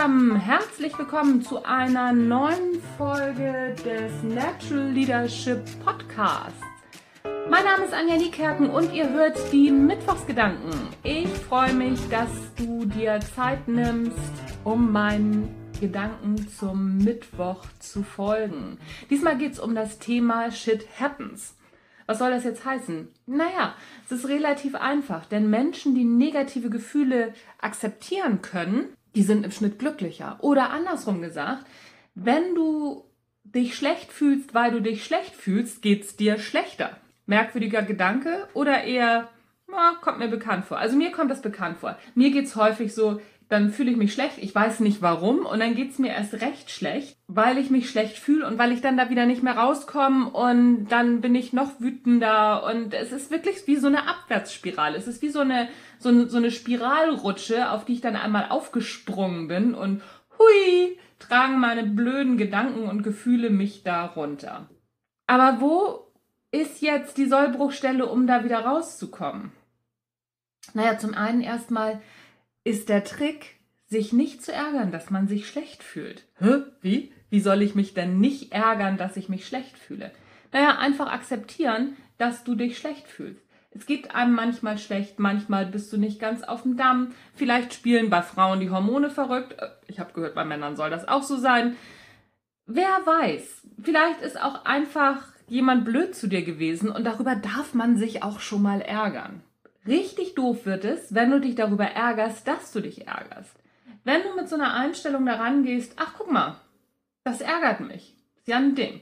zusammen, herzlich willkommen zu einer neuen Folge des Natural Leadership Podcasts. Mein Name ist Anja Niekerken und ihr hört die Mittwochsgedanken. Ich freue mich, dass du dir Zeit nimmst, um meinen Gedanken zum Mittwoch zu folgen. Diesmal geht es um das Thema Shit Happens. Was soll das jetzt heißen? Naja, es ist relativ einfach, denn Menschen, die negative Gefühle akzeptieren können, die sind im Schnitt glücklicher. Oder andersrum gesagt, wenn du dich schlecht fühlst, weil du dich schlecht fühlst, geht's dir schlechter. Merkwürdiger Gedanke oder eher, kommt mir bekannt vor. Also mir kommt das bekannt vor. Mir geht's häufig so, dann fühle ich mich schlecht, ich weiß nicht warum und dann geht's mir erst recht schlecht, weil ich mich schlecht fühle und weil ich dann da wieder nicht mehr rauskomme und dann bin ich noch wütender und es ist wirklich wie so eine Abwärtsspirale. Es ist wie so eine Spiralrutsche, auf die ich dann einmal aufgesprungen bin und hui, tragen meine blöden Gedanken und Gefühle mich da runter. Aber wo ist jetzt die Sollbruchstelle, um da wieder rauszukommen? Naja, zum einen erstmal ist der Trick, sich nicht zu ärgern, dass man sich schlecht fühlt. Wie? Wie soll ich mich denn nicht ärgern, dass ich mich schlecht fühle? Naja, einfach akzeptieren, dass du dich schlecht fühlst. Es geht einem manchmal schlecht, manchmal bist du nicht ganz auf dem Damm. Vielleicht spielen bei Frauen die Hormone verrückt. Ich habe gehört, bei Männern soll das auch so sein. Wer weiß, vielleicht ist auch einfach jemand blöd zu dir gewesen und darüber darf man sich auch schon mal ärgern. Richtig doof wird es, wenn du dich darüber ärgerst, dass du dich ärgerst. Wenn du mit so einer Einstellung daran gehst, ach guck mal, das ärgert mich, ist ja ein Ding,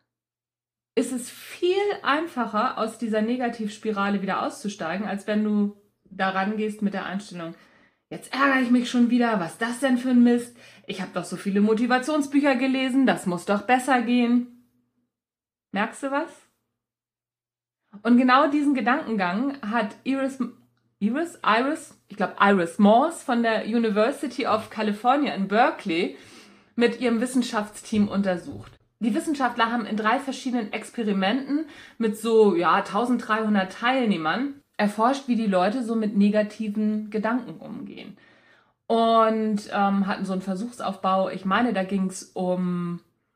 ist es viel einfacher, aus dieser Negativspirale wieder auszusteigen, als wenn du daran gehst mit der Einstellung, jetzt ärgere ich mich schon wieder, was ist das denn für ein Mist? Ich habe doch so viele Motivationsbücher gelesen, das muss doch besser gehen. Merkst du was? Und genau diesen Gedankengang hat Iris Mors von der University of California in Berkeley mit ihrem Wissenschaftsteam untersucht. Die Wissenschaftler haben in 3 verschiedenen Experimenten mit so 1300 Teilnehmern erforscht, wie die Leute so mit negativen Gedanken umgehen. Und hatten so einen Versuchsaufbau, ich meine, da ging es um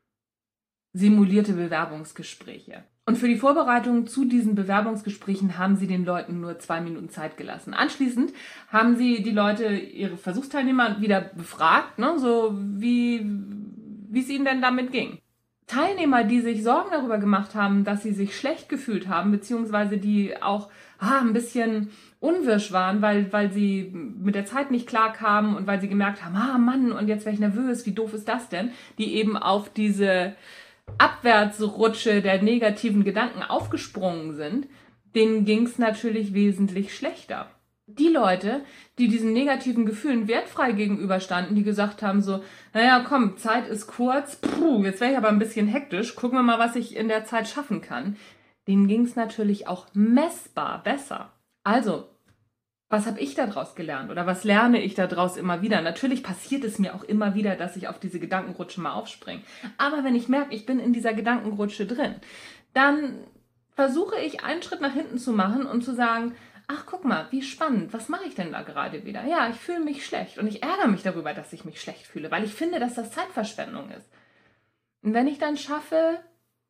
simulierte Bewerbungsgespräche. Und für die Vorbereitung zu diesen Bewerbungsgesprächen haben sie den Leuten nur 2 Minuten Zeit gelassen. Anschließend haben sie die Leute, ihre Versuchsteilnehmer, wieder befragt, so wie es ihnen denn damit ging. Teilnehmer, die sich Sorgen darüber gemacht haben, dass sie sich schlecht gefühlt haben, beziehungsweise die auch ein bisschen unwirsch waren, weil sie mit der Zeit nicht klar kamen und weil sie gemerkt haben, Mann, und jetzt wäre ich nervös, wie doof ist das denn? Die eben auf diese Abwärtsrutsche der negativen Gedanken aufgesprungen sind, denen ging es natürlich wesentlich schlechter. Die Leute, die diesen negativen Gefühlen wertfrei gegenüberstanden, die gesagt haben so, naja komm, Zeit ist kurz, jetzt wäre ich aber ein bisschen hektisch, gucken wir mal, was ich in der Zeit schaffen kann, denen ging es natürlich auch messbar besser. Also, was habe ich daraus gelernt oder was lerne ich daraus immer wieder? Natürlich passiert es mir auch immer wieder, dass ich auf diese Gedankenrutsche mal aufspringe. Aber wenn ich merke, ich bin in dieser Gedankenrutsche drin, dann versuche ich einen Schritt nach hinten zu machen und zu sagen, ach guck mal, wie spannend, was mache ich denn da gerade wieder? Ja, ich fühle mich schlecht und ich ärgere mich darüber, dass ich mich schlecht fühle, weil ich finde, dass das Zeitverschwendung ist. Und wenn ich dann schaffe,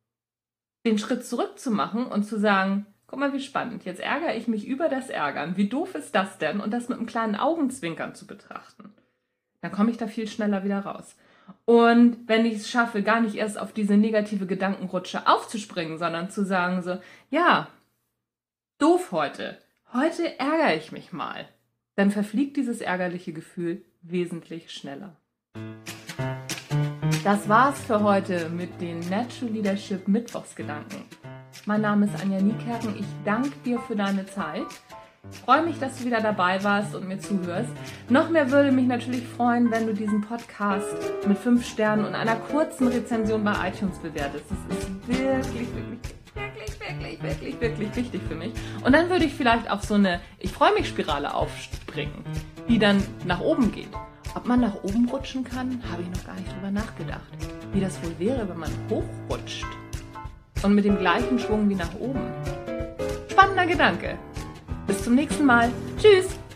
den Schritt zurück zu machen und zu sagen, guck mal, wie spannend. Jetzt ärgere ich mich über das Ärgern. Wie doof ist das denn? Und das mit einem kleinen Augenzwinkern zu betrachten. Dann komme ich da viel schneller wieder raus. Und wenn ich es schaffe, gar nicht erst auf diese negative Gedankenrutsche aufzuspringen, sondern zu sagen so, ja, doof heute. Heute ärgere ich mich mal. Dann verfliegt dieses ärgerliche Gefühl wesentlich schneller. Das war's für heute mit den Natural Leadership Mittwochsgedanken. Mein Name ist Anja Niekerken. Ich danke dir für deine Zeit. Ich freue mich, dass du wieder dabei warst und mir zuhörst. Noch mehr würde mich natürlich freuen, wenn du diesen Podcast mit 5 Sternen und einer kurzen Rezension bei iTunes bewertest. Das ist wirklich wichtig für mich. Und dann würde ich vielleicht auf so eine Ich-freue-mich-Spirale aufspringen, die dann nach oben geht. Ob man nach oben rutschen kann, habe ich noch gar nicht drüber nachgedacht. Wie das wohl wäre, wenn man hochrutscht. Und mit dem gleichen Schwung wie nach oben. Spannender Gedanke. Bis zum nächsten Mal. Tschüss!